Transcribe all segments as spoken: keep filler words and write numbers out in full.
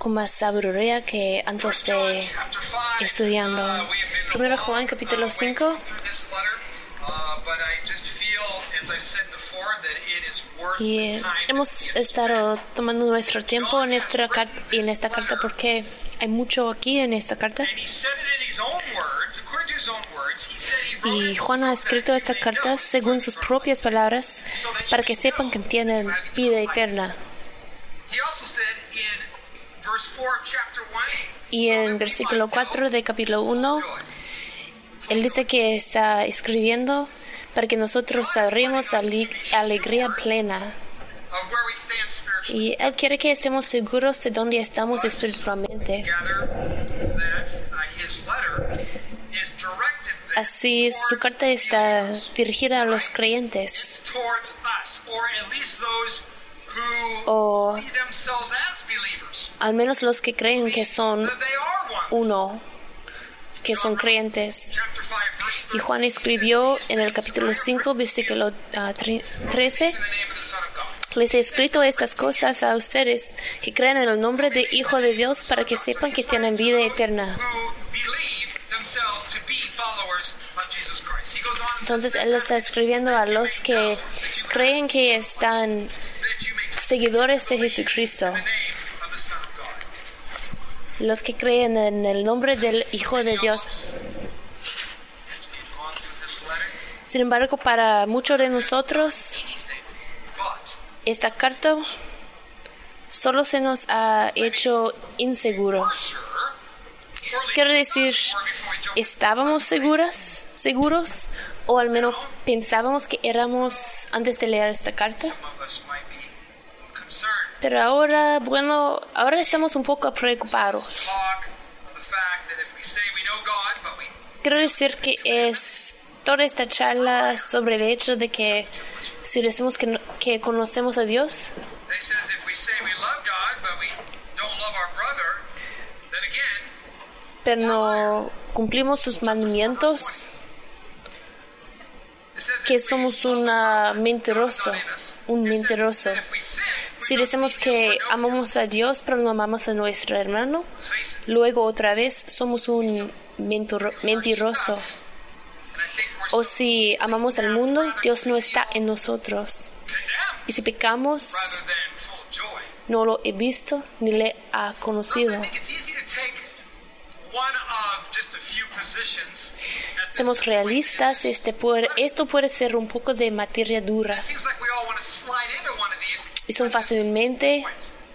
con más sabiduría que antes de estudiando. Primero Juan capítulo cinco. Y hemos estado tomando nuestro tiempo en esta, en esta carta porque hay mucho aquí en esta carta. Y Juan ha escrito esta carta según sus propias palabras para que sepan que tienen vida eterna. Y en versículo cuatro de capítulo uno, él dice que está escribiendo para que nosotros sabremos alegría plena. Y Él quiere que estemos seguros de dónde estamos espiritualmente. Así, su carta está dirigida a los creyentes, o al menos los que creen que son uno, que son creyentes. Y Juan escribió en el capítulo cinco, versículo uh, trece, les he escrito estas cosas a ustedes que creen en el nombre de Hijo de Dios para que sepan que tienen vida eterna. Entonces Él está escribiendo a los que creen que están seguidores de Jesucristo, los que creen en el nombre del Hijo de Dios. Sin embargo, para muchos de nosotros, esta carta solo se nos ha hecho inseguro. Quiero decir, ¿estábamos seguras, seguros? ¿O al menos pensábamos que éramos antes de leer esta carta? Pero ahora, bueno, ahora estamos un poco preocupados. Quiero decir que es toda esta charla sobre el hecho de que si decimos que, que conocemos a Dios, pero no cumplimos sus mandamientos, que somos una mentiroso, un mentiroso. Si decimos que amamos a Dios pero no amamos a nuestro hermano, luego otra vez somos un mentiroso. O si amamos al mundo, Dios no está en nosotros. Y si pecamos, no lo he visto ni le ha conocido. Somos realistas, este puede, esto puede ser un poco de materia dura. Y son fácilmente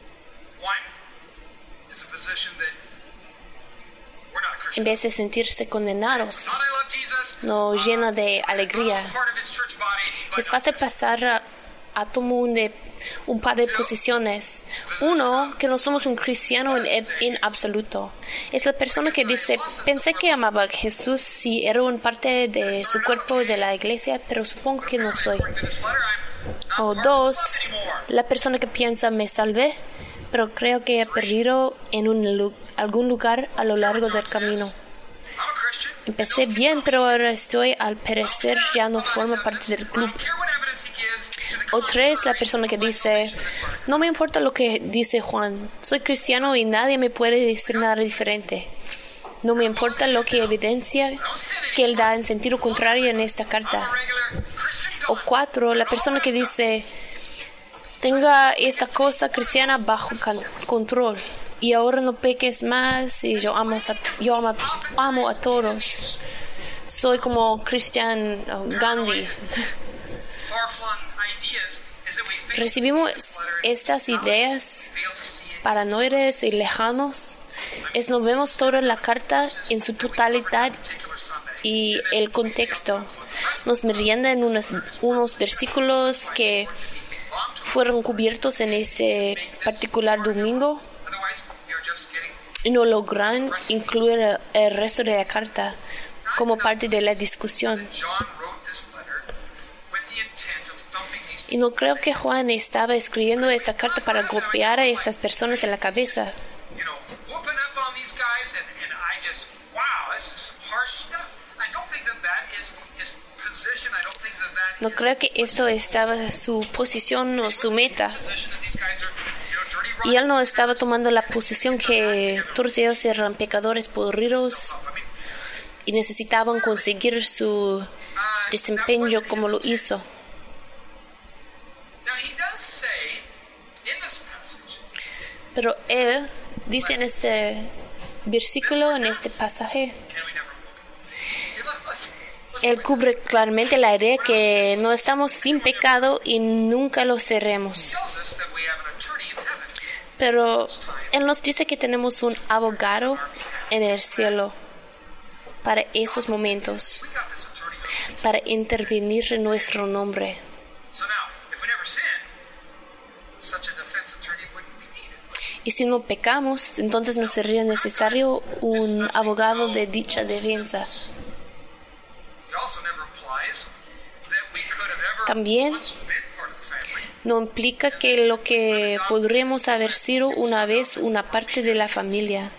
en vez de sentirse condenados, nos llena de alegría. Es fácil pasar a, a tomar un, de, un par de posiciones. Uno, que no somos un cristiano en, en absoluto. Es la persona que dice, pensé que amaba a Jesús si era una parte de su cuerpo de la iglesia, pero supongo que no soy. O dos, la persona que piensa, me salvé, pero creo que he perdido en un, algún lugar a lo largo del camino. Empecé bien, pero ahora estoy, al parecer, ya no formo parte del club. O tres, la persona que dice, no me importa lo que dice Juan, soy cristiano y nadie me puede decir nada diferente. No me importa lo que evidencia que él da en sentido contrario en esta carta. O cuatro, la persona que dice, tenga esta cosa cristiana bajo control y ahora no peques más y yo amo a, yo amo, amo a todos. Soy como Christian Gandhi. Recibimos estas ideas paranoides y lejanos. Es no vemos toda la carta en su totalidad y el contexto. Nos meriendan unos, unos versículos que fueron cubiertos en ese particular domingo y no logran incluir el, el resto de la carta como parte de la discusión. Y no creo que Juan estaba escribiendo esta carta para golpear a estas personas en la cabeza. No creo que esto estaba su posición o su meta. Y él no estaba tomando la posición que todos ellos eran pecadores podridos y necesitaban conseguir su desempeño como lo hizo. Pero él dice en este versículo, en este pasaje, él cubre claramente la idea que no estamos sin pecado y nunca lo seremos. Pero él nos dice que tenemos un abogado en el cielo para esos momentos, para intervenir en nuestro nombre. Y si no pecamos, entonces no sería necesario un abogado de dicha defensa. También no implica que lo que podremos haber sido una vez una parte de la familia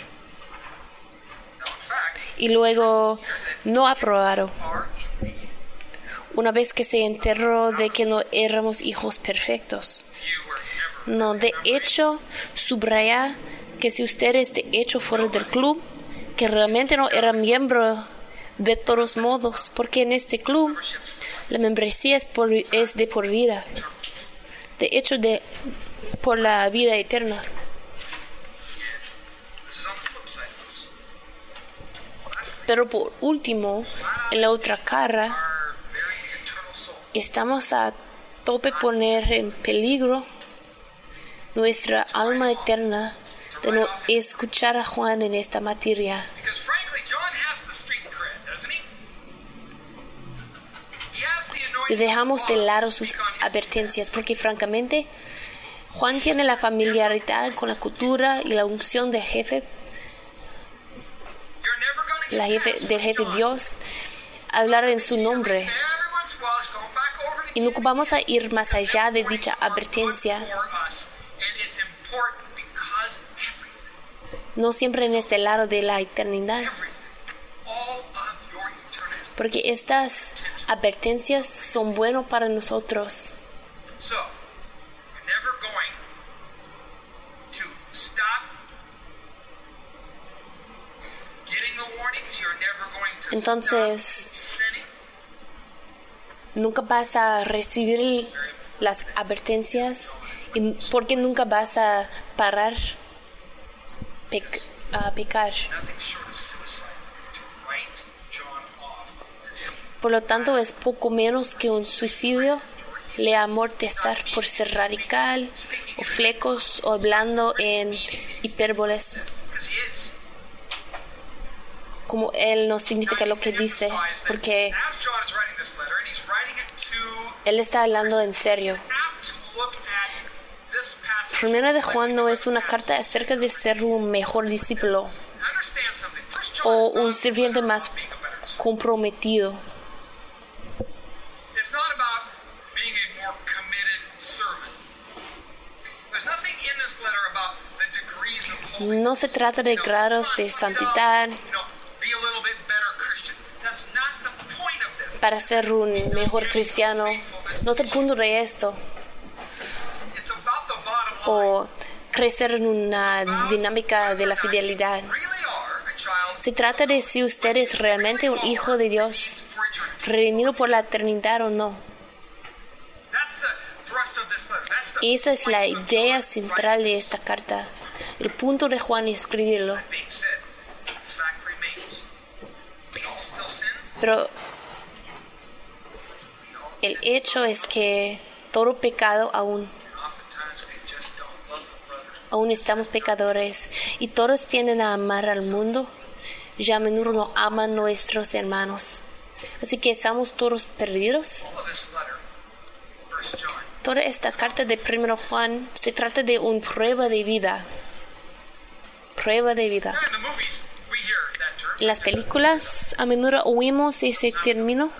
y luego no aprobado, una vez que se enteró de que no éramos hijos perfectos. No, de hecho, subraya que si ustedes de hecho fuera del club, que realmente no era miembro de todos modos, porque en este club la membresía es, por, es de por vida, de hecho de por la vida eterna. Pero por último, en la otra cara, estamos a tope poner en peligro nuestra alma eterna de no escuchar a Juan en esta materia. Si dejamos de lado sus advertencias, porque francamente Juan tiene la familiaridad con la cultura y la unción del jefe, la jefe del jefe Dios, hablar en su nombre. Y no vamos a ir más allá de dicha advertencia. No siempre en este lado de la eternidad. Porque estas advertencias son buenas para nosotros. Entonces, nunca vas a recibir las advertencias y porque nunca vas a parar pec- a pecar. Por lo tanto, es poco menos que un suicidio le amortizar por ser radical o flecos o hablando en hipérboles. Como él no significa lo que dice, porque él está hablando en serio. Primera de Juan no es una carta acerca de ser un mejor discípulo o un sirviente más comprometido. No se trata de grados de santidad para ser un mejor cristiano. No es el punto de esto. O crecer en una dinámica de la fidelidad. Se trata de si usted es realmente un hijo de Dios, redimido por la eternidad o no. Esa es la idea central de esta carta. El punto de Juan es escribirlo. Pero el hecho es que todo pecado aún, aún estamos pecadores y todos tienden a amar al mundo y a menudo no aman a nuestros hermanos. Así que estamos todos perdidos. Toda esta carta de primero Juan se trata de una prueba de vida. Prueba de vida. En las películas a menudo oímos ese término.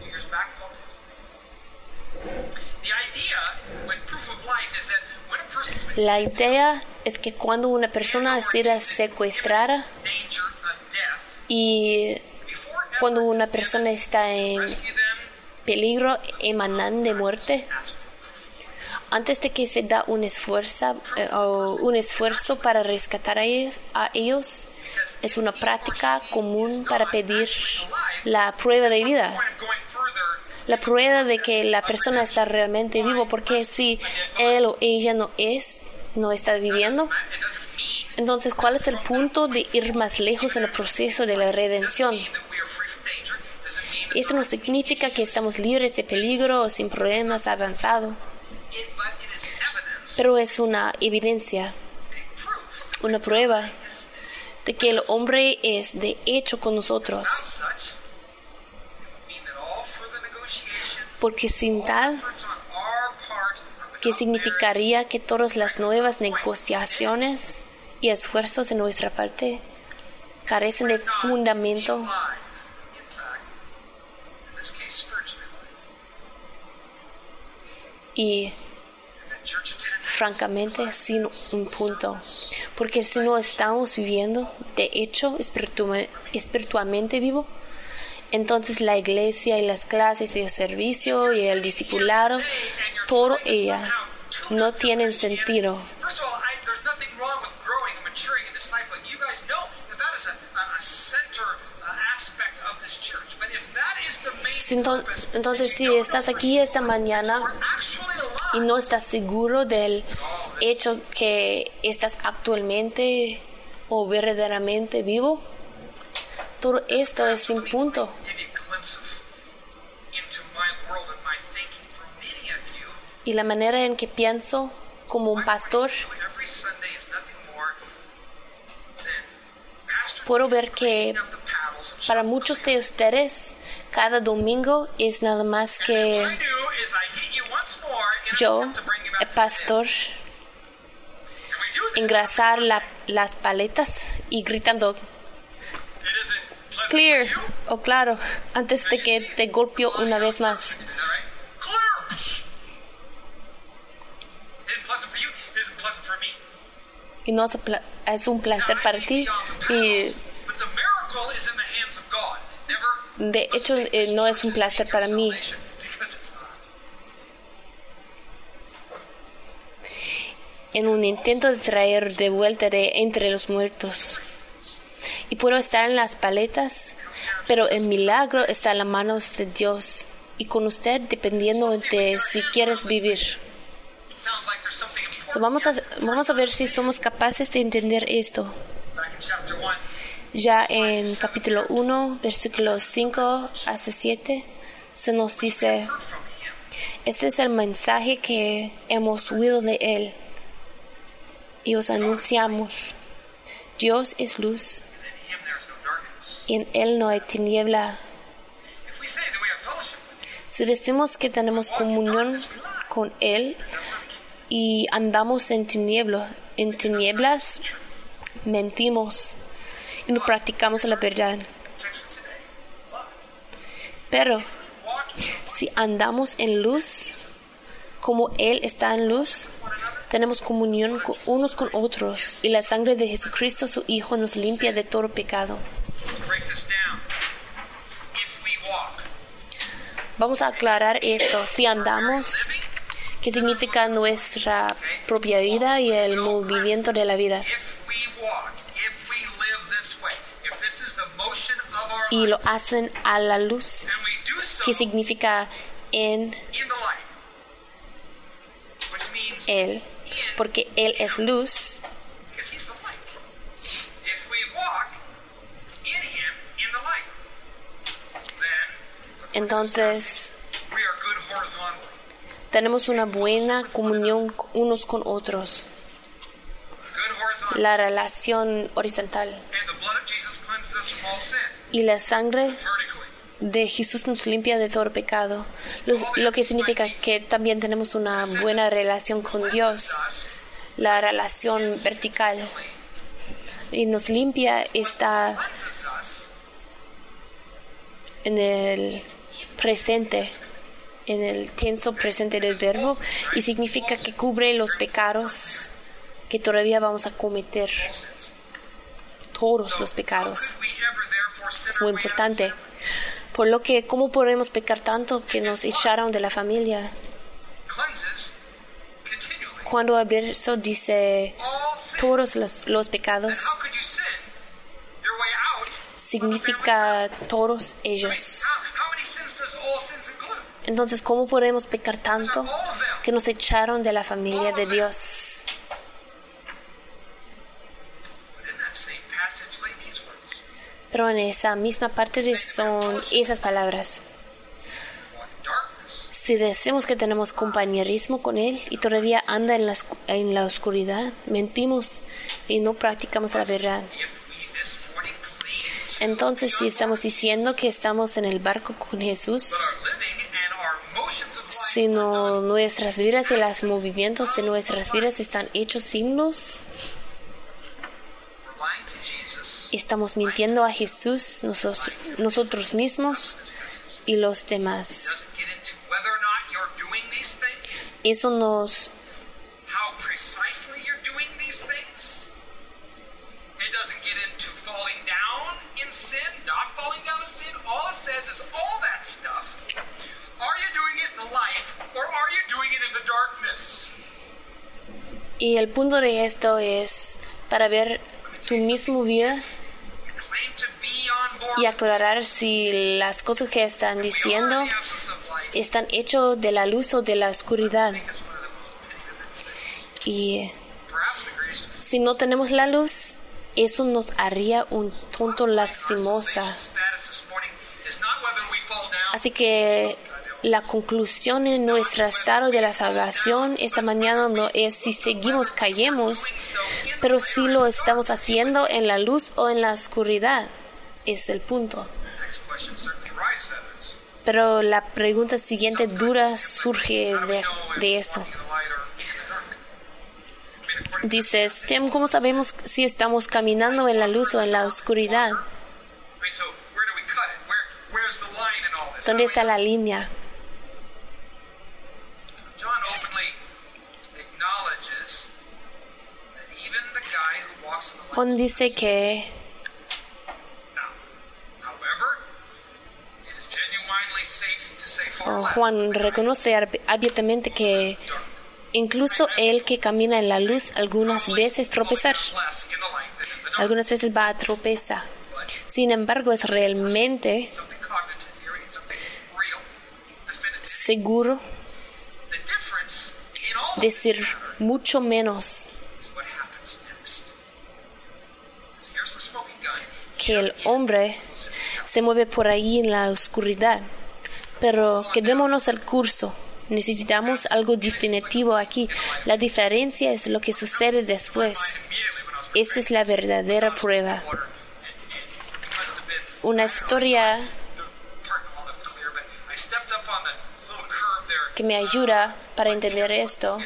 La idea es que cuando una persona será secuestrada y cuando una persona está en peligro emanante de muerte, antes de que se da un esfuerzo, eh, o un esfuerzo para rescatar a ellos, a ellos, es una práctica común para pedir la prueba de vida. La prueba de que la persona está realmente vivo, porque si él o ella no es, no está viviendo, entonces ¿cuál es el punto de ir más lejos en el proceso de la redención? Esto no significa que estamos libres de peligro o sin problemas avanzados, pero es una evidencia, una prueba de que el hombre es de hecho con nosotros. Porque sin tal, ¿qué significaría que todas las nuevas negociaciones y esfuerzos de nuestra parte carecen de fundamento? Y francamente sin un punto, porque si no estamos viviendo de hecho espiritu- espiritualmente vivo, entonces la iglesia y las clases y el servicio y el discipulado, todo ella no tienen sentido. Entonces, si estás aquí esta mañana y no estás seguro del hecho que estás actualmente o verdaderamente vivo, todo esto es sin punto. Y la manera en que pienso como un pastor, puedo ver que para muchos de ustedes cada domingo es nada más que yo, el pastor, engrasar la, las paletas y gritando clear o claro antes de que te golpeo una vez más. Y no es, pla- es un placer para ti, y de hecho eh, no es un placer para mí. En un intento de traer de vuelta de entre los muertos. Y puedo estar en las paletas, pero el milagro está en las manos de Dios y con usted dependiendo de si quieres vivir. So vamos a, vamos a ver si somos capaces de entender esto. Ya en capítulo uno, versículos cinco hasta siete, se nos dice: este es el mensaje que hemos oído de Él y os anunciamos. Dios es luz y en Él no hay tiniebla. Si decimos que tenemos comunión con Él y andamos en tinieblas, en tinieblas, mentimos y no practicamos la verdad. Pero si andamos en luz, como Él está en luz, tenemos comunión con unos con otros, y la sangre de Jesucristo, su Hijo, nos limpia de todo pecado. Vamos a aclarar esto. Si andamos, ¿qué significa nuestra propia vida y el movimiento de la vida? Y lo hacen a la luz, ¿qué significa en Él? Porque Él es luz. Entonces, tenemos una buena comunión unos con otros. La relación horizontal. Y la sangre de Jesús nos limpia de todo pecado. Lo, lo que significa que también tenemos una buena relación con Dios. La relación vertical. Y nos limpia está en el presente, en el tenso presente del verbo, y significa que cubre los pecados que todavía vamos a cometer. Todos los pecados. Es muy importante. Por lo que, ¿cómo podemos pecar tanto que nos echaron de la familia? Cuando el verso dice todos los, los pecados, significa todos ellos. Entonces, ¿cómo podemos pecar tanto que nos echaron de la familia de Dios? Pero en esa misma parte de son esas palabras. Si decimos que tenemos compañerismo con Él y todavía anda en la, en la oscuridad, mentimos y no practicamos la verdad. Entonces, si estamos diciendo que estamos en el barco con Jesús, sino nuestras vidas y los movimientos de nuestras vidas están hechos sin luz, estamos mintiendo a Jesús, nosotros, nosotros mismos y los demás. Eso nos Y el punto de esto es para ver tu misma vida y aclarar si las cosas que están diciendo están hechas de la luz o de la oscuridad. Y si no tenemos la luz, eso nos haría un tonto lastimosa. Así que la conclusión en nuestro estado de la salvación esta mañana no es si seguimos cayemos, pero si lo estamos haciendo en la luz o en la oscuridad. Es el punto. Pero la pregunta siguiente dura surge de, de eso. Dices, Tim, ¿cómo sabemos si estamos caminando en la luz o en la oscuridad? ¿Dónde está la línea? Juan dice que oh, Juan reconoce abiertamente que incluso el que camina en la luz algunas veces tropezar, algunas veces va a tropezar. Sin embargo, es realmente seguro decir mucho menos que el hombre se mueve por ahí en la oscuridad. Pero quedémonos al curso. Necesitamos algo definitivo aquí. La diferencia es lo que sucede después. Esta es la verdadera prueba. Una historia que me ayuda para entender esto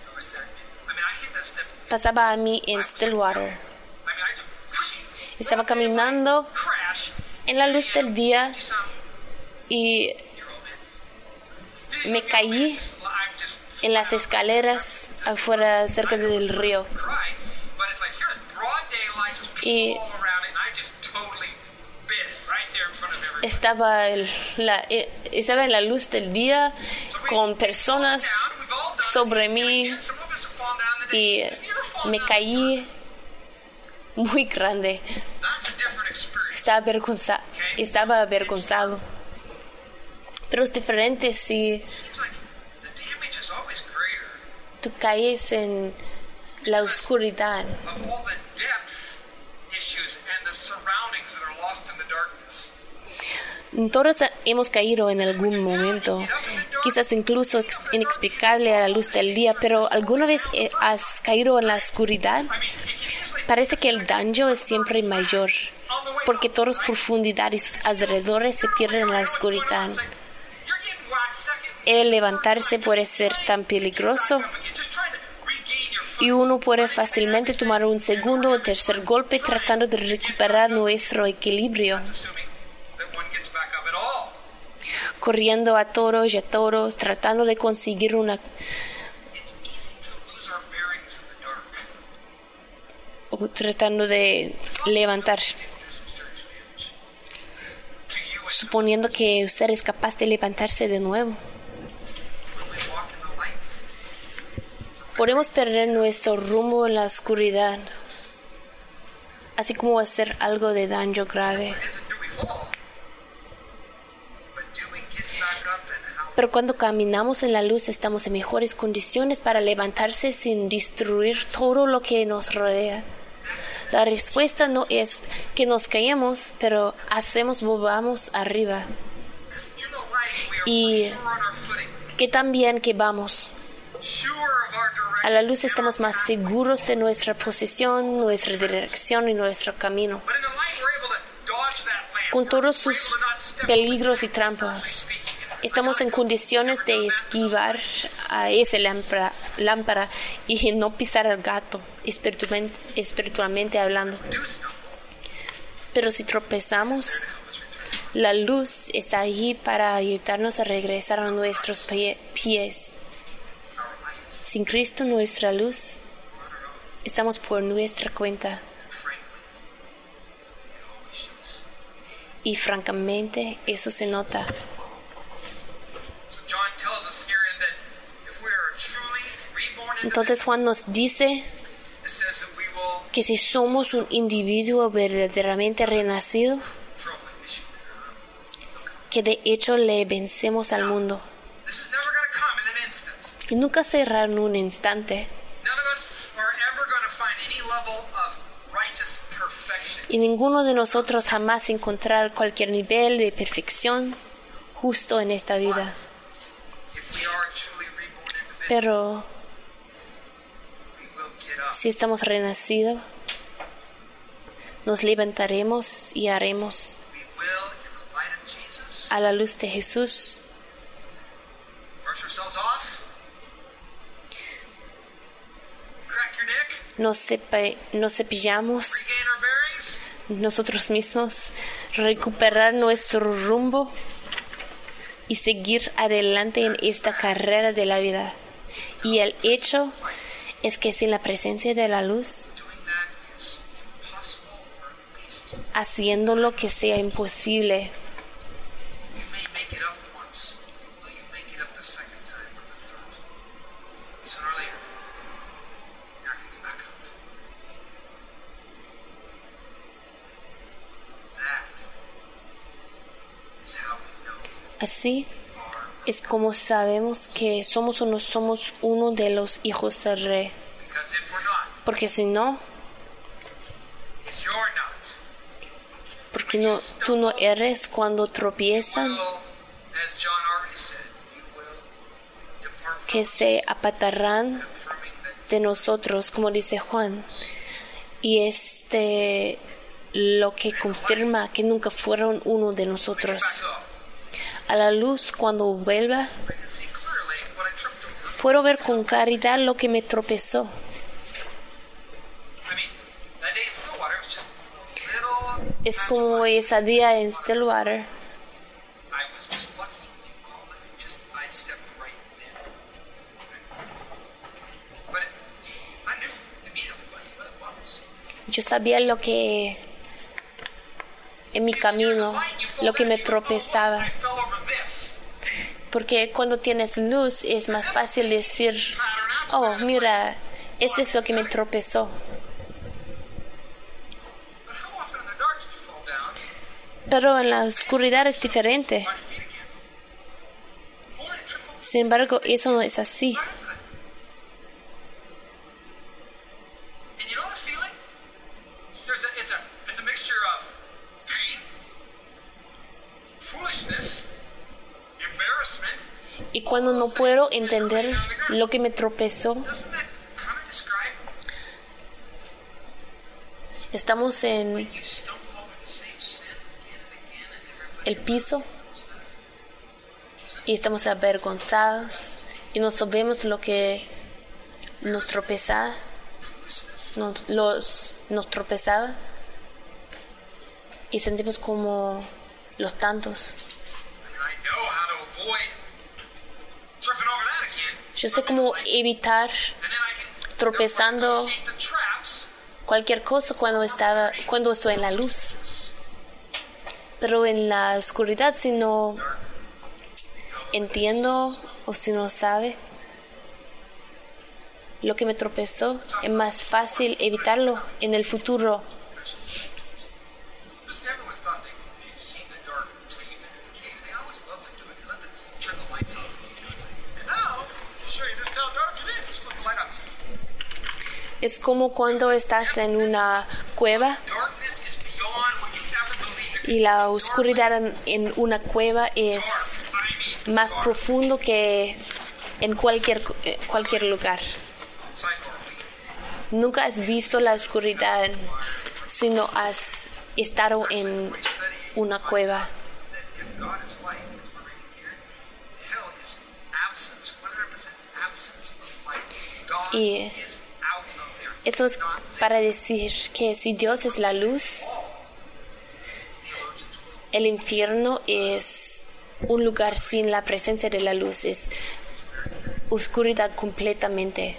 pasaba a mí en Stillwater. Estaba caminando en la luz del día y me caí en las escaleras afuera cerca del río. Y estaba, el, la, estaba en la luz del día con personas sobre mí y me caí muy grande. Estaba avergonzado, estaba avergonzado. Pero es diferente si tú caes en la oscuridad. Todos hemos caído en algún momento, quizás incluso inexplicable a la luz del día, pero ¿alguna vez has caído en la oscuridad? Parece que el daño es siempre mayor, porque toda profundidad y sus alrededores se pierden en la oscuridad. El levantarse puede ser tan peligroso y uno puede fácilmente tomar un segundo o tercer golpe tratando de recuperar nuestro equilibrio, corriendo a toros y a toros, tratando de conseguir una o tratando de levantar, suponiendo que usted es capaz de levantarse de nuevo. Podemos perder nuestro rumbo en la oscuridad, así como hacer algo de daño grave. Pero cuando caminamos en la luz, estamos en mejores condiciones para levantarse sin destruir todo lo que nos rodea. La respuesta no es que nos caemos, pero hacemos volvamos arriba. Y que también que vamos. A la luz estamos más seguros de nuestra posición, nuestra dirección y nuestro camino. Con todos sus peligros y trampas, estamos en condiciones de esquivar a esa lámpara, lámpara y no pisar al gato, espiritualmente, espiritualmente hablando. Pero si tropezamos, la luz está allí para ayudarnos a regresar a nuestros pie, pies. Sin Cristo, nuestra luz, estamos por nuestra cuenta. Y francamente, eso se nota. Entonces Juan nos dice que si somos un individuo verdaderamente renacido, que de hecho le vencemos al mundo. Y nunca será en un instante. Y ninguno de nosotros jamás encontrará cualquier nivel de perfección justo en esta vida. Pero si estamos renacidos, nos levantaremos y haremos a la luz de Jesús. Nos, cepa- nos cepillamos nosotros mismos, recuperar nuestro rumbo y seguir adelante en esta carrera de la vida. Y el hecho es que sin la presencia de la luz, haciendo lo que sea imposible, así es como sabemos que somos o no somos uno de los hijos del Rey. Porque si no, porque no, tú no eres cuando tropiezan, que se apartarán de nosotros, como dice Juan. Y este lo que confirma que nunca fueron uno de nosotros. A la luz, cuando vuelva, puedo ver con claridad lo que me tropezó. Es como ese día en Stillwater. Yo sabía lo que en mi camino, lo que me tropezaba. Porque cuando tienes luz es más fácil decir, oh, mira, esto es lo que me tropezó. Pero en la oscuridad es diferente. Sin embargo, eso no es así. Y cuando no puedo entender lo que me tropezó, estamos en el piso y estamos avergonzados y no sabemos lo que nos tropezaba, nos, los, nos tropezaba y sentimos como los tantos. Yo sé cómo evitar tropezando cualquier cosa cuando estaba, cuando estoy en la luz. Pero en la oscuridad, si no entiendo o si no sabe, lo que me tropezó, es más fácil evitarlo en el futuro. Listen, everyone thought they they'd seen the dark until you've been in the cave. They always love to do it. They love to turn the lights off. You know, it's like, and now we'll show you just how dark it is. Just flip the light on. Es como cuando estás en una cueva Darkness is beyond what you ever believed it could y la oscuridad en, en una cueva es be. I mean, más profundo que en cualquier, eh, cualquier lugar. sidebar. We Nunca has visto la oscuridad si no has estado en una cueva. that if God is light, as we're reading here, hell is absence, one hundred percent absence of light. God Y is out of there. eso es Not para decir que si Dios es la luz, theologians will el infierno es un lugar sin la presencia de la luz, es oscuridad completamente,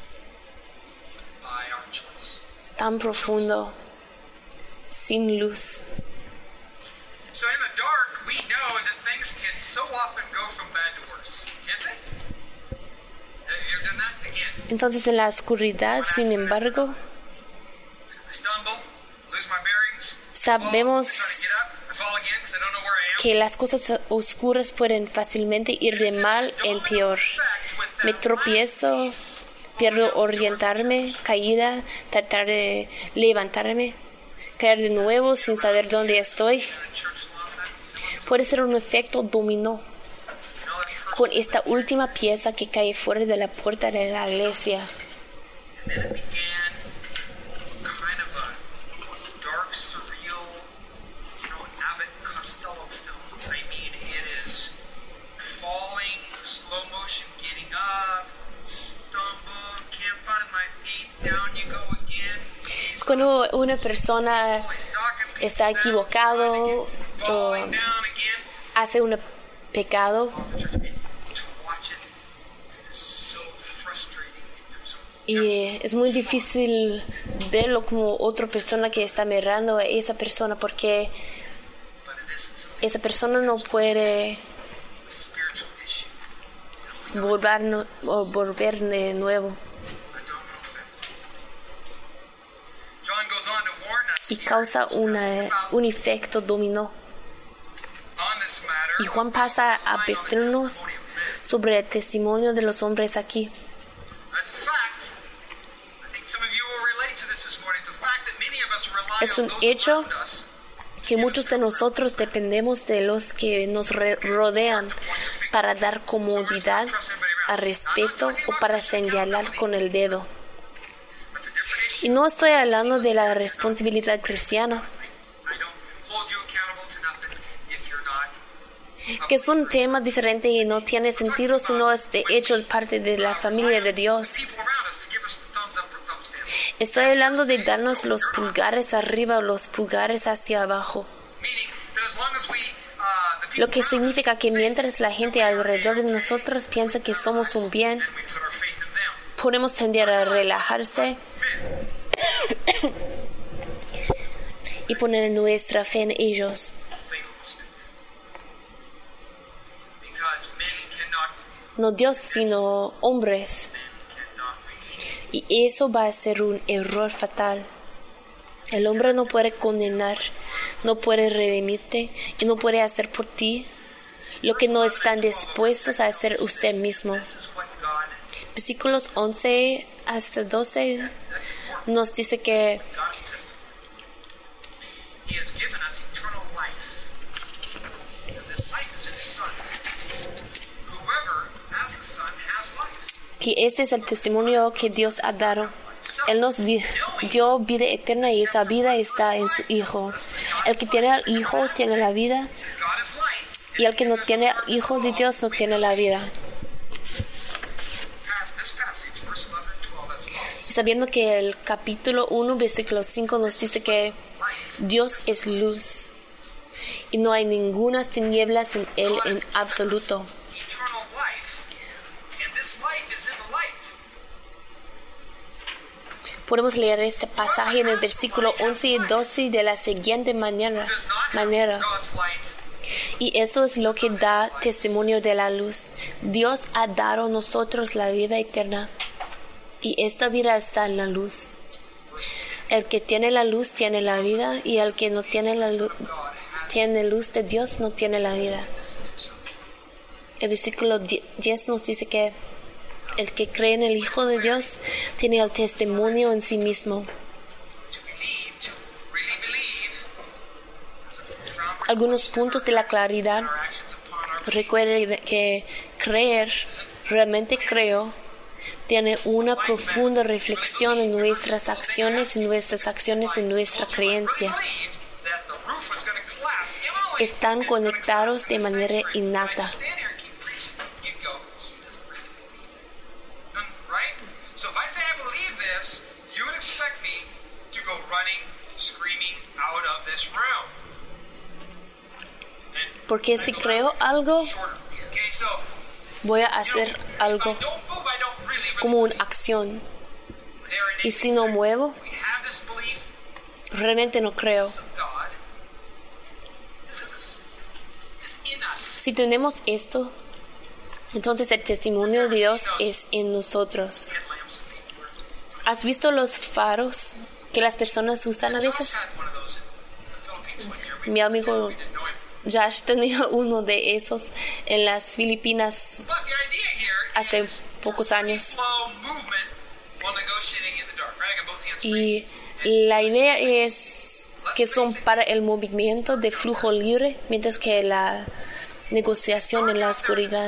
by our choice. tan profundo, sin luz. So in the dark, we know that things can so often go from bad to worse, can't they? Have you ever done that? Again, Entonces en la oscuridad, sin embargo, I stumble, lose my bearings, sabemos fall, I try to get up, I fall again because I don't know where I am. que las cosas oscuras pueden fácilmente ir de mal en peor. Me tropiezo, pierdo orientarme, caída, tratar de levantarme, caer de nuevo sin saber dónde estoy. In a church long enough, you know what? Puede ser un efecto dominó You know that person, con esta última pieza que cae fuera de la puerta de la iglesia. and then it began kind of a dark, surreal, you know, Abbott Costello film. I mean, it is falling, slow motion, getting up, stumble, can't find my feet, down you go again. Es cuando una persona Knocking people está down, equivocado falling o down again. hace un pecado The church, and to watch it, it is so frustrating. It was y es muy difícil verlo como otra persona que está mirando a esa persona porque but it isn't something, esa persona no puede a spiritual issue. You know, volver, no- o volver de nuevo. I don't know if it. John goes on to warn us Y here causa in una, this verse about un efecto dominó. on this matter, Y Juan pasa a relying on the advertirnos testimony of men. sobre el testimonio de los hombres aquí. That's a fact. I think some of you will relate to this this morning. It's a fact that many of us rely Es on un those hecho around us Que muchos de nosotros dependemos de los que nos re- rodean para dar comodidad, a respeto o para señalar con el dedo. That's a different issue. Y no estoy hablando de la responsabilidad cristiana, I don't hold you accountable to nothing if you're not. que es un tema diferente y no tiene sentido si no es de hecho parte de la familia de Dios. People around us to give us the thumbs up or thumbs down. Estoy hablando de darnos los pulgares arriba o los pulgares hacia abajo, Meaning that as long as we, uh, the people lo que around us significa que mientras la gente alrededor de nosotros piensa que somos un bien, then we put our faith in them. podemos tender a relajarse Men, y poner nuestra fe en ellos. fatalistic. Because men cannot, No Dios, sino hombres. men cannot redeem. Y eso va a ser un error fatal. El hombre no puede condenar, no puede redimirte y no puede hacer por ti lo que no están dispuestos a hacer usted mismo. This is what God, Versículos once hasta doce that's important. nos dice que God's testimony. He has given us eternal life. And this life is in His Son. Whoever has the Son has life. que este es el testimonio que Dios ha dado. Él nos di- dio vida eterna y esa vida está en su Hijo. El que tiene al Hijo tiene la vida Says God is light. y el que no tiene al Hijo de Dios no tiene la vida. This passage, verse eleven and twelve, as follows. Y sabiendo que el capítulo uno, versículo cinco nos dice que Dios es luz y no hay ninguna tinieblas en Él en absoluto. Eternal life. And this life is in the light. Podemos leer este pasaje en el versículo once y doce de la siguiente manera. Does not have manera. God's light. Y eso es lo que da testimonio de la luz. Dios ha dado a nosotros la vida eterna. Y esta vida está en la luz. El que tiene la luz tiene la vida, y el que no tiene la luz, tiene luz de Dios, no tiene la vida. El versículo diez nos dice que el que cree en el Hijo de Dios tiene el testimonio en sí mismo. Algunos puntos de la claridad. Recuerde que creer, realmente creo, tiene una profunda reflexión en nuestras acciones y nuestras acciones en nuestra creencia. Están conectados de manera innata. Porque si creo algo, voy a hacer algo como una acción. Y si no muevo, realmente no creo. Si tenemos esto, entonces el testimonio de Dios es en nosotros. ¿Has visto los faros que las personas usan a veces? Mi amigo Josh tenía uno de esos en las Filipinas hace pocos años. Y la idea es que son para el movimiento de flujo libre, mientras que la negociación en la oscuridad.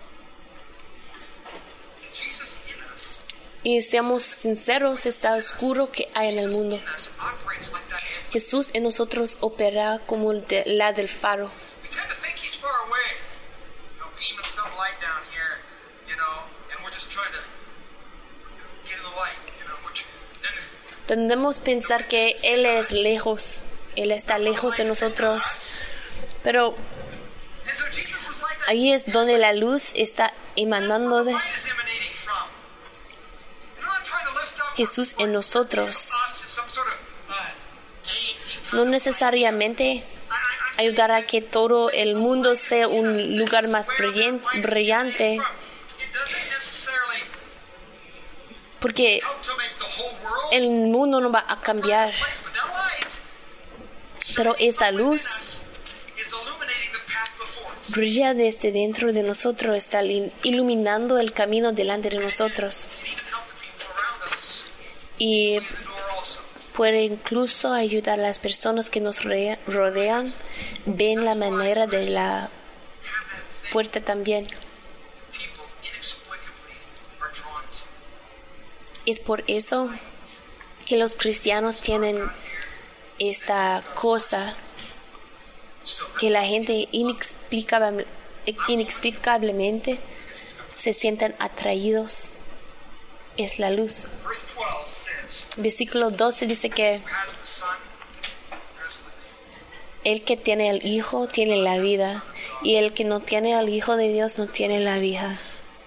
Y seamos sinceros, está oscuro que hay en el mundo. Jesús en nosotros opera como el de, la del faro. Tendemos a pensar que Él es lejos, Él está lejos de nosotros, pero ahí es donde la luz está emanando de Jesús en nosotros. No necesariamente ayudará a que todo el mundo sea un lugar más brillante, porque el mundo no va a cambiar, pero esa luz brilla desde dentro de nosotros, está iluminando el camino delante de nosotros y puede incluso ayudar a las personas que nos rodean, ven la manera de la puerta también. Es por eso que los cristianos tienen esta cosa que la gente inexplicable, inexplicablemente se sienten atraídos. Es la luz. Versículo doce dice que el que tiene al Hijo tiene la vida, y el que no tiene al Hijo de Dios no tiene la vida.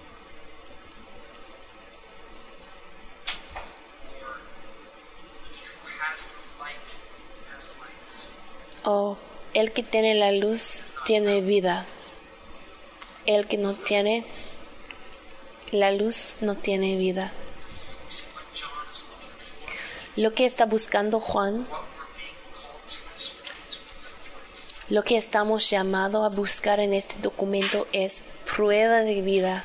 O el que tiene la luz tiene vida. El que no tiene la luz no tiene vida. Lo que está buscando Juan, lo que estamos llamados a buscar en este documento es prueba de vida.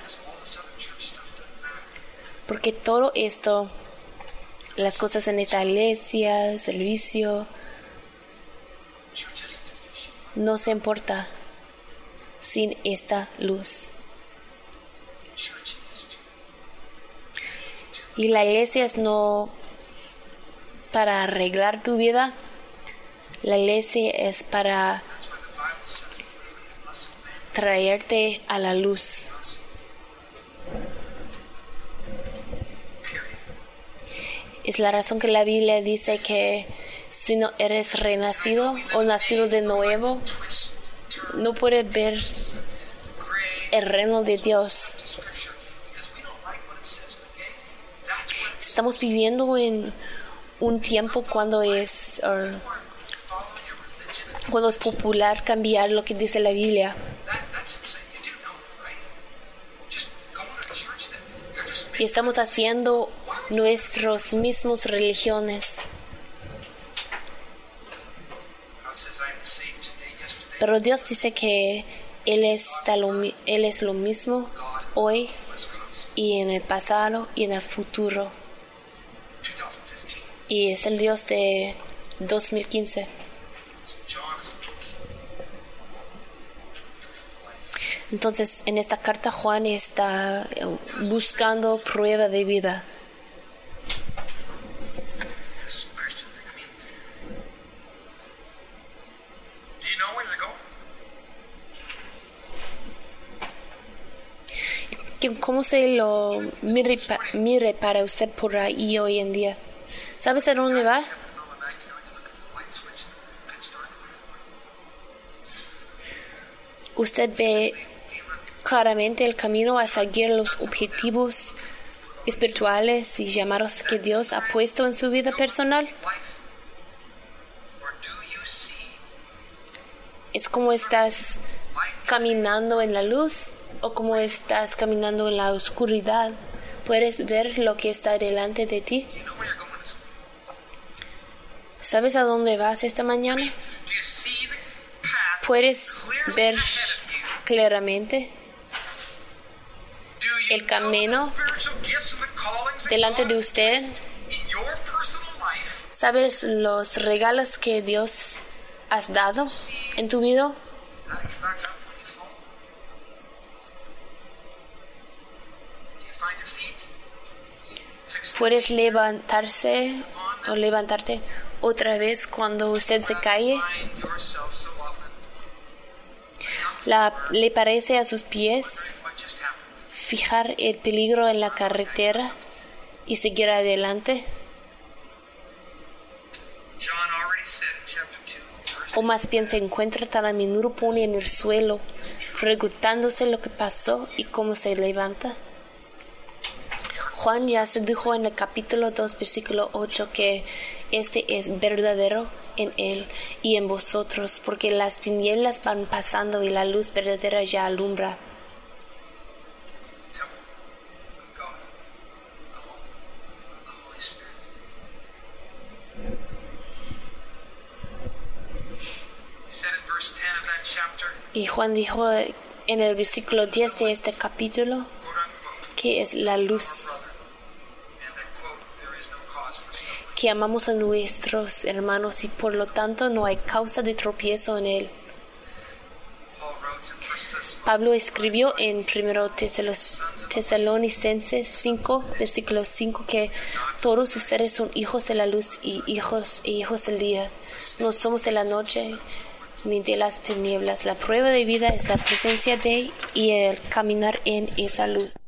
Porque todo esto, las cosas en esta iglesia, el servicio, no se importa sin esta luz. Y la iglesia es no para arreglar tu vida. La iglesia es para traerte a la luz. Es la razón que la Biblia dice que si no eres renacido o nacido de nuevo, no puedes ver el reino de Dios. Estamos viviendo en un tiempo cuando es uh, cuando es popular cambiar lo que dice la Biblia. Y estamos haciendo nuestros mismos religiones. Pero Dios dice que Él, está lo, Él es lo mismo hoy y en el pasado y en el futuro. Y es el Dios de dos mil quince. Entonces, en esta carta Juan está buscando prueba de vida. ¿Cómo se lo mire, mire para usted por ahí hoy en día? ¿Sabes a dónde va? Usted ve claramente el camino a seguir los objetivos espirituales y llamados que Dios ha puesto en su vida personal. ¿Es como estás caminando en la luz o como estás caminando en la oscuridad? ¿Puedes ver lo que está delante de ti? ¿Sabes a dónde vas esta mañana? ¿Puedes ver claramente el camino delante de usted? ¿Sabes los regalos que Dios has dado en tu vida? ¿Puedes levantarse o levantarte otra vez cuando usted se cae? La, ¿Le parece a sus pies fijar el peligro en la carretera y seguir adelante? O más bien se encuentra tan a menudo pone en el suelo, preguntándose lo que pasó y cómo se levanta. Juan ya se dijo en el capítulo dos, versículo ocho, que este es verdadero en él y en vosotros, porque las tinieblas van pasando y la luz verdadera ya alumbra. Y Juan dijo en el versículo diez de este capítulo que es la luz, que amamos a nuestros hermanos y por lo tanto no hay causa de tropiezo en él. Pablo escribió en primero Tesalonicenses cinco, versículo cinco, que todos ustedes son hijos de la luz y hijos e hijos del día. No somos de la noche ni de las tinieblas. La prueba de vida es la presencia de y el caminar en esa luz.